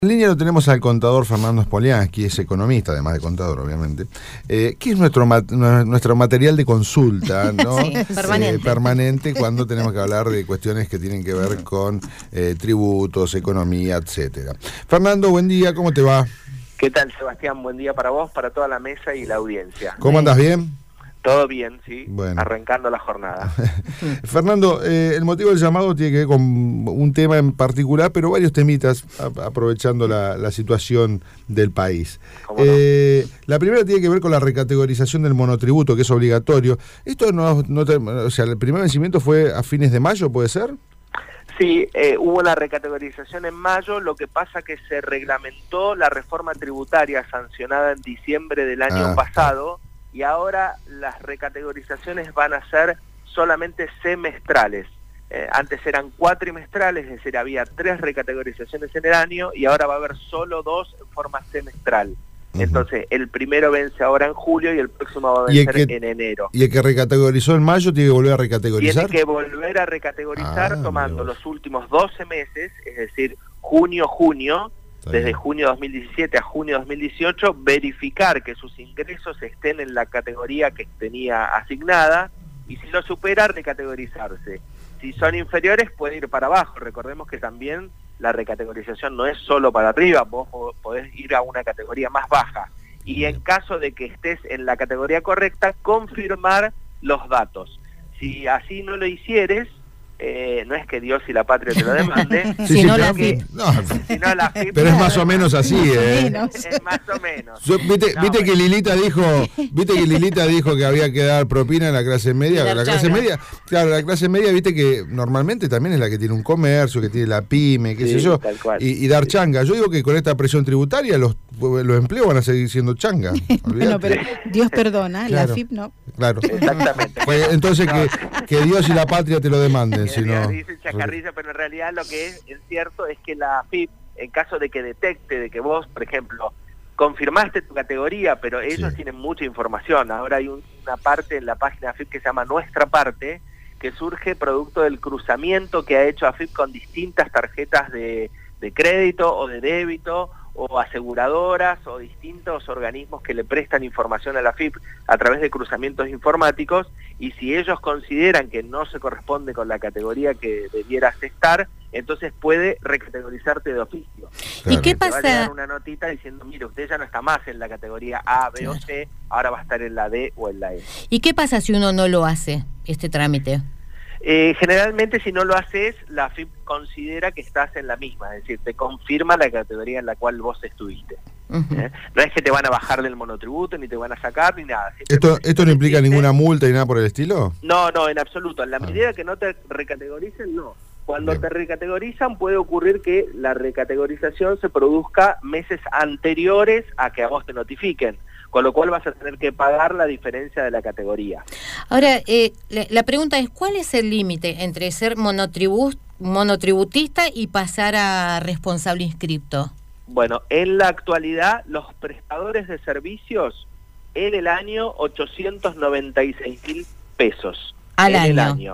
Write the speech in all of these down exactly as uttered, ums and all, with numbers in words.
En línea lo tenemos al contador Fernando Spoliansky, es economista, además de contador, obviamente, eh, que es nuestro, mat nuestro material de consulta, ¿no? Sí, permanente. Eh, permanente cuando tenemos que hablar de cuestiones que tienen que ver con eh, tributos, economía, etcétera. Fernando, buen día, ¿cómo te va? ¿Qué tal, Sebastián? Buen día para vos, para toda la mesa y la audiencia. ¿Cómo andas, bien? Todo bien, sí, bueno. Arrancando la jornada. Fernando, eh, el motivo del llamado tiene que ver con un tema en particular, pero varios temitas, a, aprovechando la, la situación del país. ¿Cómo no? Eh, la primera tiene que ver con la recategorización del monotributo, que es obligatorio. Esto no, no te, o sea, el primer vencimiento fue a fines de mayo, ¿puede ser? Sí, eh, hubo la recategorización en mayo, lo que pasa que se reglamentó la reforma tributaria sancionada en diciembre del año Ah, pasado, y ahora las recategorizaciones van a ser solamente semestrales. Eh, antes eran cuatrimestrales, es decir, había tres recategorizaciones en el año, y ahora va a haber solo dos en forma semestral. Uh-huh. Entonces, el primero vence ahora en julio y el próximo va a vencer que, en enero. ¿Y el que recategorizó en mayo tiene que volver a recategorizar? Tiene que volver a recategorizar ah, tomando los últimos doce meses, es decir, junio, junio, desde junio dos mil diecisiete a junio dos mil dieciocho, verificar que sus ingresos estén en la categoría que tenía asignada, y si lo supera, recategorizarse. Si son inferiores, puede ir para abajo. Recordemos que también la recategorización no es solo para arriba, vos podés ir a una categoría más baja. Y en caso de que estés en la categoría correcta, confirmar los datos. Si así no lo hicieres, Eh, no es que Dios y la patria te lo demanden, sí, si no la F I P. No, si no la F I P, pero es más o menos así, ¿eh? Es más o menos. Yo, ¿Viste, no, viste bueno. que Lilita dijo, viste que Lilita dijo que había que dar propina en la clase media? La, la clase media, claro, la clase media, viste que normalmente también es la que tiene un comercio, que tiene la pyme, qué sí, sé yo, y, y dar changa. Yo digo que con esta presión tributaria los, los empleos van a seguir siendo changa. Bueno, pero Dios perdona, claro, la F I P no. Claro. Exactamente. Pues, entonces no. que, que Dios y la patria te lo demanden. Si no, dice chacarrilla, pero en realidad lo que es, es cierto es que la F I P, en caso de que detecte de que vos, por ejemplo, confirmaste tu categoría, pero ellos sí. tienen mucha información. Ahora hay un, una parte en la página F I P que se llama Nuestra Parte, que surge producto del cruzamiento que ha hecho A F I P con distintas tarjetas de, de crédito o de débito, o aseguradoras o distintos organismos que le prestan información a la F I P a través de cruzamientos informáticos, y si ellos consideran que no se corresponde con la categoría que debieras estar, entonces puede recategorizarte de oficio. Claro. ¿Y qué pasa? Te va a llegar una notita diciendo, mire, usted ya no está más en la categoría A, B claro. o C, ahora va a estar en la D o en la E. ¿Y qué pasa si uno no lo hace, este trámite? Eh, generalmente si no lo haces, la F I P considera que estás en la misma, es decir, te confirma la categoría en la cual vos estuviste. Uh-huh. ¿Eh? No es que te van a bajar del monotributo, ni te van a sacar, ni nada. ¿Esto, esto no implica ninguna multa ni nada por el estilo? No, no, en absoluto. En la ah. medida que no te recategoricen, no. Cuando Bien. te recategorizan puede ocurrir que la recategorización se produzca meses anteriores a que a vos te notifiquen, con lo cual vas a tener que pagar la diferencia de la categoría. Ahora, eh, la, la pregunta es, ¿cuál es el límite entre ser monotribu monotributista y pasar a responsable inscripto? Bueno, en la actualidad, los prestadores de servicios en el año ochocientos noventa y seis mil pesos. Al en año. El año.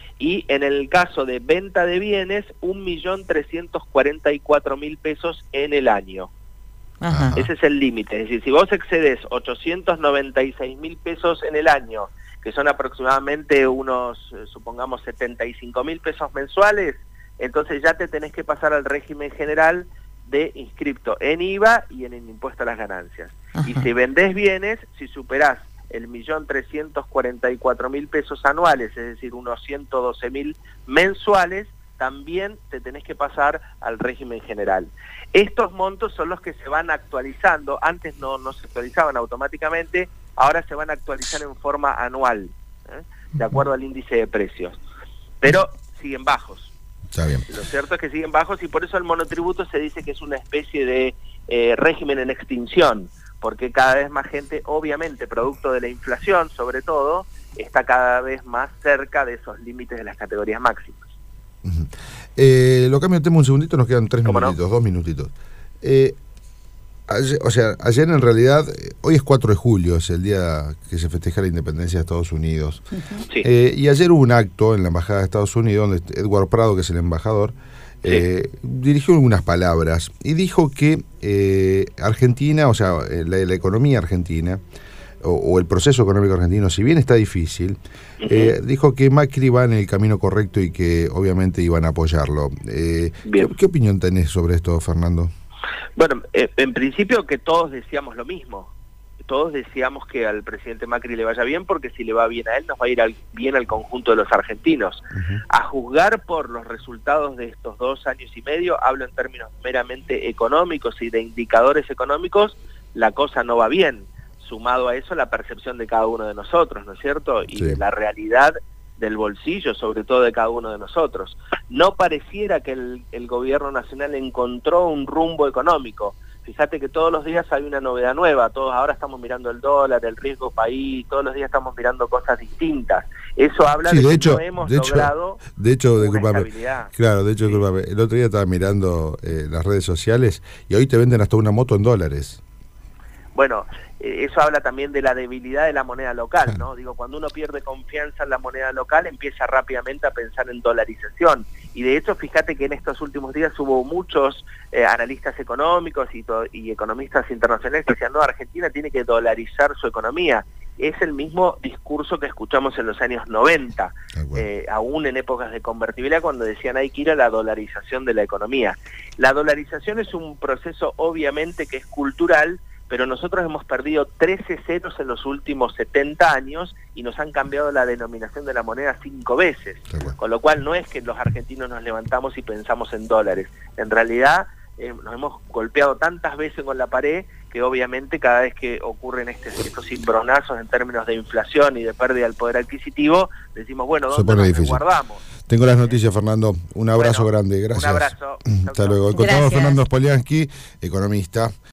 Y en el caso de venta de bienes, un millón trescientos cuarenta y cuatro mil pesos en el año. Ajá. Ese es el límite. Es decir, si vos excedes ochocientos noventa y seis mil pesos en el año, que son aproximadamente unos, eh, supongamos, setenta y cinco mil pesos mensuales, entonces ya te tenés que pasar al régimen general de inscripto en I V A y en el impuesto a las ganancias. Ajá. Y si vendés bienes, si superás el millón trescientos cuarenta y cuatro mil pesos anuales, es decir, unos ciento doce mil mensuales, también te tenés que pasar al régimen general. Estos montos son los que se van actualizando, antes no, no se actualizaban automáticamente, ahora se van a actualizar en forma anual, ¿eh? de acuerdo al índice de precios, pero siguen bajos. Está bien. Lo cierto es que siguen bajos, y por eso el monotributo se dice que es una especie de eh, régimen en extinción, porque cada vez más gente, obviamente producto de la inflación sobre todo, está cada vez más cerca de esos límites de las categorías máximas. Uh-huh. eh, lo cambio de tema un segundito, nos quedan tres minutitos, no? dos minutitos. Eh, ayer, o sea, ayer en realidad, hoy es cuatro de julio, es el día que se festeja la independencia de Estados Unidos. Uh-huh. sí. eh, y ayer hubo un acto en la Embajada de Estados Unidos, donde Edward Prado, que es el embajador, eh, dirigió algunas palabras y dijo que eh, Argentina, o sea, la, la economía argentina, o, o el proceso económico argentino, si bien está difícil, uh-huh. eh, dijo que Macri va en el camino correcto y que obviamente iban a apoyarlo. Eh, ¿qué, ¿Qué opinión tenés sobre esto, Fernando? Bueno, eh, en principio que todos decíamos lo mismo. Todos decíamos que al presidente Macri le vaya bien, porque si le va bien a él, nos va a ir al, bien al conjunto de los argentinos. Uh-huh. A juzgar por los resultados de estos dos años y medio, hablo en términos meramente económicos y de indicadores económicos, la cosa no va bien. Sumado a eso, la percepción de cada uno de nosotros, ¿no es cierto? Y sí. de la realidad del bolsillo, sobre todo de cada uno de nosotros. No pareciera que el, el gobierno nacional encontró un rumbo económico. Fíjate que todos los días hay una novedad nueva, todos ahora estamos mirando el dólar, el riesgo país, todos los días estamos mirando cosas distintas. Eso habla sí, de, de que hecho, no hemos de logrado hecho, de hecho, una disculpame, estabilidad. Claro, de hecho, sí. disculpame, el otro día estaba mirando eh, las redes sociales y hoy te venden hasta una moto en dólares. Bueno, eh, eso habla también de la debilidad de la moneda local, ¿no? Digo, cuando uno pierde confianza en la moneda local, empieza rápidamente a pensar en dolarización. Y de hecho, fíjate que en estos últimos días hubo muchos eh, analistas económicos y, y economistas internacionales que decían, no, Argentina tiene que dolarizar su economía. Es el mismo discurso que escuchamos en los años noventa, eh, aún en épocas de convertibilidad, cuando decían hay que ir a la dolarización de la economía. La dolarización es un proceso obviamente que es cultural, pero nosotros hemos perdido trece ceros en los últimos setenta años y nos han cambiado la denominación de la moneda cinco veces. Con lo cual no es que los argentinos nos levantamos y pensamos en dólares. En realidad eh, nos hemos golpeado tantas veces con la pared que obviamente cada vez que ocurren este, estos cimbronazos en términos de inflación y de pérdida del poder adquisitivo, decimos, bueno, ¿dónde nos guardamos? Tengo las noticias, Fernando. Un abrazo bueno, grande. Gracias. Un abrazo. Hasta luego. Encontramos a Fernando Spoliansky, economista.